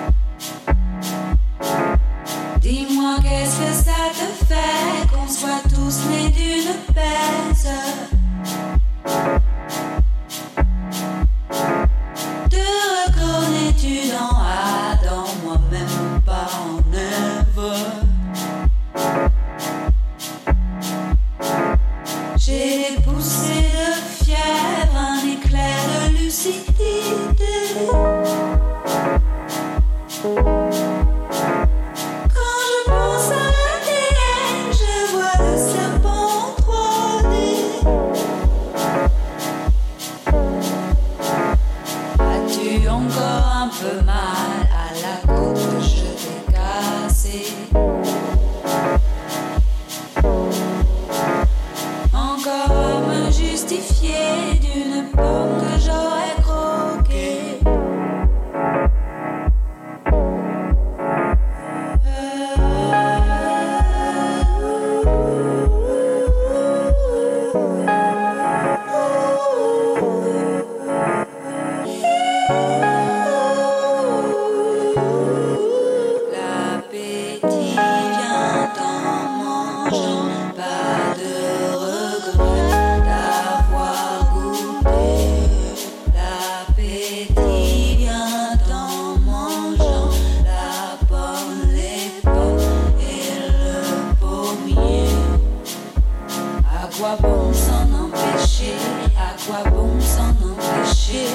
N: Dis-moi qu'est-ce que ça te fait qu'on soit lucidité. Quand je pense à l'A D N, je vois le serpent en trois D. As-tu encore un peu mal à la côte que je t'ai cassée? Encore à me justifier d'une pomme que j'aurais croquée. L'appétit vient en mangeant, pas de regret d'avoir goûté. L'appétit vient en mangeant la pomme, les pommes et le pommier. À quoi bon s'en empêcher? À quoi bon s'en empêcher?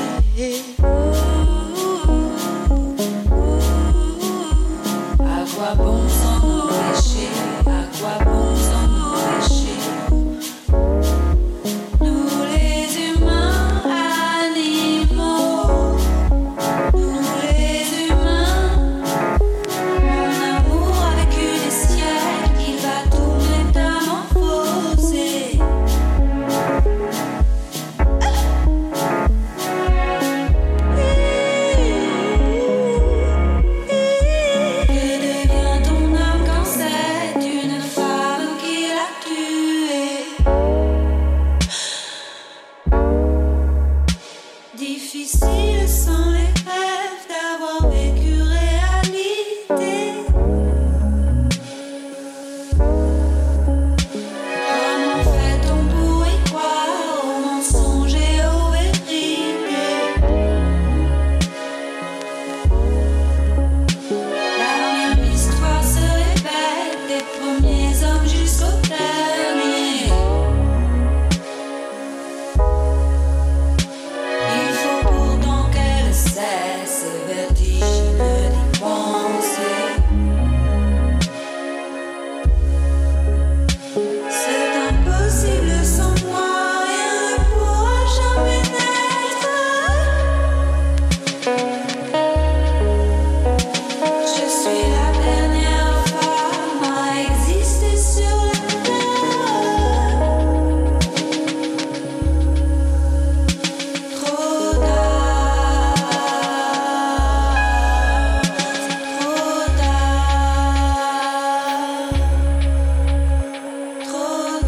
N: À quoi bon s'en empêcher? À quoi bon s'en empêcher? Nous les humains animaux, nous les humains, mon amour a vécu des siècles, il va tout métamorphoser. Que devient ton âme quand c'est une femme qui l'a tuée? Difficile sans les rêves d'avoir vécu réalité. Comment fait-on pour y croire aux mensonges et aux vérités? La même histoire se répète des premiers hommes jusqu'au dernier. Il faut pourtant qu'elle cesse vertigineux d'y penser. C'est impossible sans moi, rien ne pourra jamais naître. Je suis la dernière femme à exister sur la terre. Trop tard, c'est trop tard, trop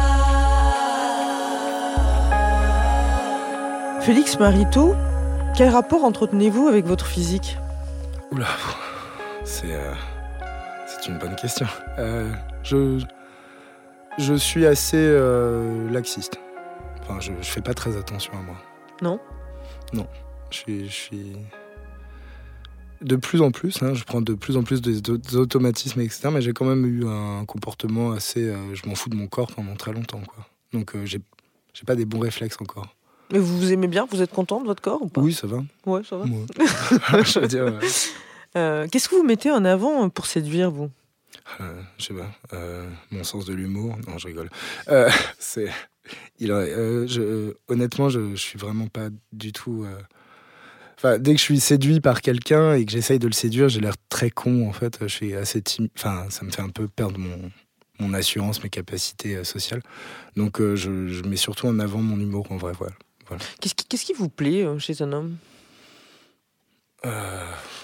N: tard.
B: Félix Marito, quel rapport entretenez-vous avec votre physique?
E: Oula, c'est, euh, c'est une bonne question. Euh, je, je suis assez euh, laxiste. Enfin, je, je fais pas très attention à moi.
B: Non?
E: Non, je suis, je suis de plus en plus. Hein, je prends de plus en plus des, des automatismes, et cetera. Mais j'ai quand même eu un comportement assez. Euh, je m'en fous de mon corps pendant très longtemps, quoi. Donc, euh, j'ai, j'ai pas des bons réflexes encore.
B: Mais vous vous aimez bien? Vous êtes content de votre corps ou pas?
E: Oui, ça va.
B: Ouais, ça va.
E: Ouais. Je veux dire. Ouais.
B: Euh, qu'est-ce que vous mettez en avant pour séduire, vous?
E: Euh, je sais pas. Euh, mon sens de l'humour. Non, je rigole. Euh, c'est. Il, euh, je, honnêtement, je, je suis vraiment pas du tout. Euh... Enfin, dès que je suis séduit par quelqu'un et que j'essaye de le séduire, j'ai l'air très con. En fait, je suis assez timide. Enfin, ça me fait un peu perdre mon, mon assurance, mes capacités euh, sociales. Donc, euh, je, je mets surtout en avant mon humour, en vrai. Voilà. Voilà.
B: Qu'est-ce qui, qu'est-ce qui vous plaît euh, chez un homme?
E: Euh...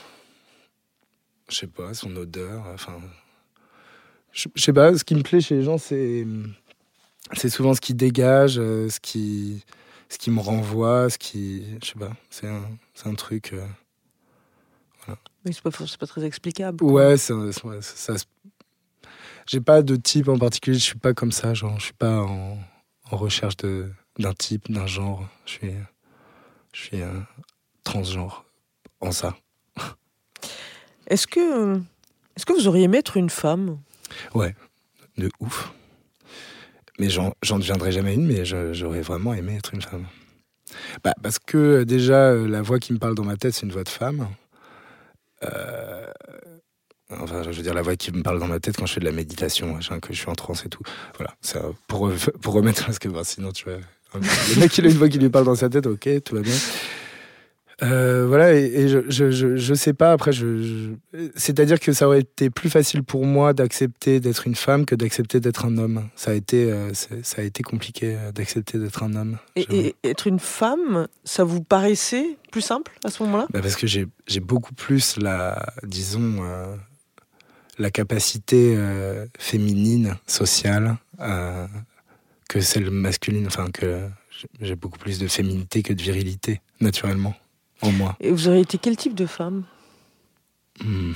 E: Je sais pas, son odeur. Enfin, je, je sais pas. Ce qui me plaît chez les gens, c'est c'est souvent ce qui dégage, euh, ce qui ce qui me renvoie, ce qui, je sais pas. C'est un c'est un truc. Euh, voilà.
B: Mais c'est pas c'est pas très explicable. Quoi.
E: Ouais, c'est, ouais, ça. ça j'ai pas de type en particulier. Je suis pas comme ça. Genre, je suis pas en, en recherche de d'un type, d'un genre. Je suis je suis euh, transgenre en ça.
B: Est-ce que, est-ce que vous auriez aimé être une femme?
E: Ouais, de ouf. Mais j'en, j'en deviendrai jamais une, mais je, j'aurais vraiment aimé être une femme. Bah, parce que déjà, euh, la voix qui me parle dans ma tête, c'est une voix de femme. Euh... Enfin, je veux dire, la voix qui me parle dans ma tête quand je fais de la méditation, machin, que je suis en transe et tout. Voilà, ça, pour, pour remettre, parce que bah, sinon, tu vois, le mec, il a une voix qui lui parle dans sa tête, ok, tout va bien. Euh, voilà, et, et je, je, je, je sais pas, après, je, je... c'est-à-dire que ça aurait été plus facile pour moi d'accepter d'être une femme que d'accepter d'être un homme. Ça a été, euh, ça a été compliqué d'accepter d'être un homme.
B: Et, et être une femme, ça vous paraissait plus simple à ce moment-là ?
E: Bah parce que j'ai, j'ai beaucoup plus la, disons, euh, la capacité euh, féminine, sociale, euh, que celle masculine. Enfin, que j'ai beaucoup plus de féminité que de virilité, naturellement. En moi.
B: Et vous auriez été quel type de femme ?
E: mmh.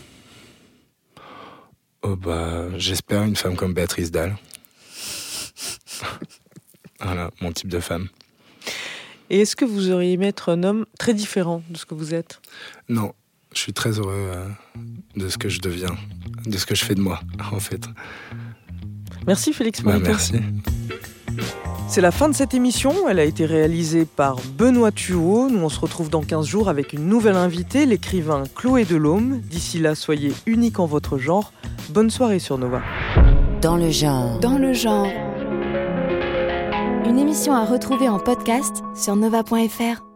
E: Oh bah, j'espère une femme comme Béatrice Dalle. Voilà, mon type de femme.
B: Et est-ce que vous auriez aimé être un homme très différent de ce que vous êtes ?
E: Non, je suis très heureux euh, de ce que je deviens, de ce que je fais de moi, en fait.
B: Merci Félix Marito.
E: Bah, merci.
B: C'est la fin de cette émission, elle a été réalisée par Benoît Thuot. Nous on se retrouve dans quinze jours avec une nouvelle invitée, l'écrivain Chloé Delhomme. D'ici là, soyez unique en votre genre. Bonne soirée sur Nova.
A: Dans le genre.
L: Dans le genre. Une émission à retrouver en podcast sur nova point f r.